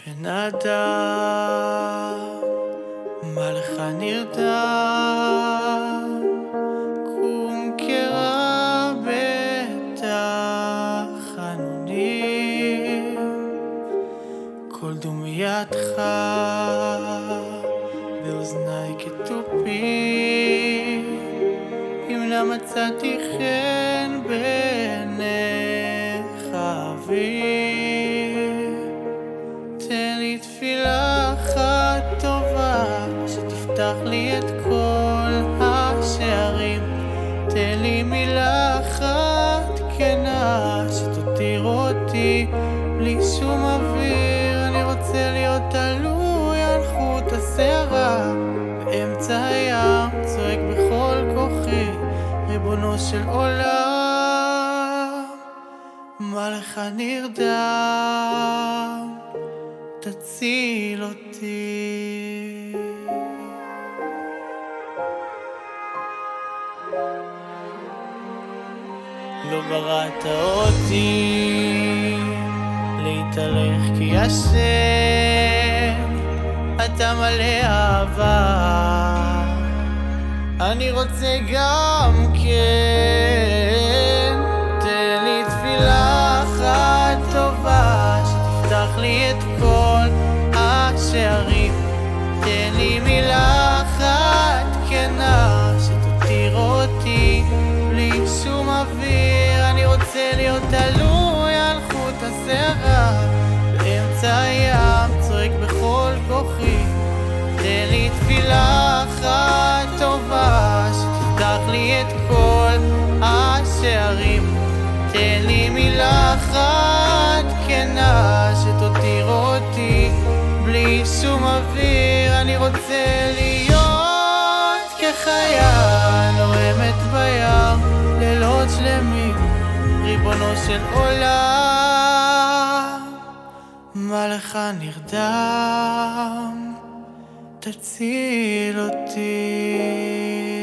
בן אדם, מה לך נרדם? קום קרא בתחנונים, כל דומייתך באוזני כתופים. אם לא מצאתי חן בעיניך אבי, תן לי תפילה אחת טובה שתפתח לי את כל השערים. תן לי מילה אחת כנה שתותיר אותי בלי שום אוויר. אני רוצה להיות תלוי על חוט השערה באמצע הים, צועק בכל כוחי, ריבונו של עולם, מה לך נרדם? תציל אותי. לא בראת אותי להתהלך כי השם, אתה מלא אהבה, אני רוצה גם כן. תן לי תפילה אחת טובה שתפתח לי את כל השערים. תן לי מילה אחת כנה שתותיר אותי בלי שום אוויר. אני רוצה להיות תלוי על חוט השערה באמצע הים, צועק בכל כוחי. תן לי תפילה אחת טובה שתפתח לי את כל השערים. תן לי מילה אחת כנה שתותיר אותי בלי שום אוויר. אני רוצה להיות כחיה נורמת בים לילות שלמים, ריבונו של עולם, מה לך נרדם? תציל אותי.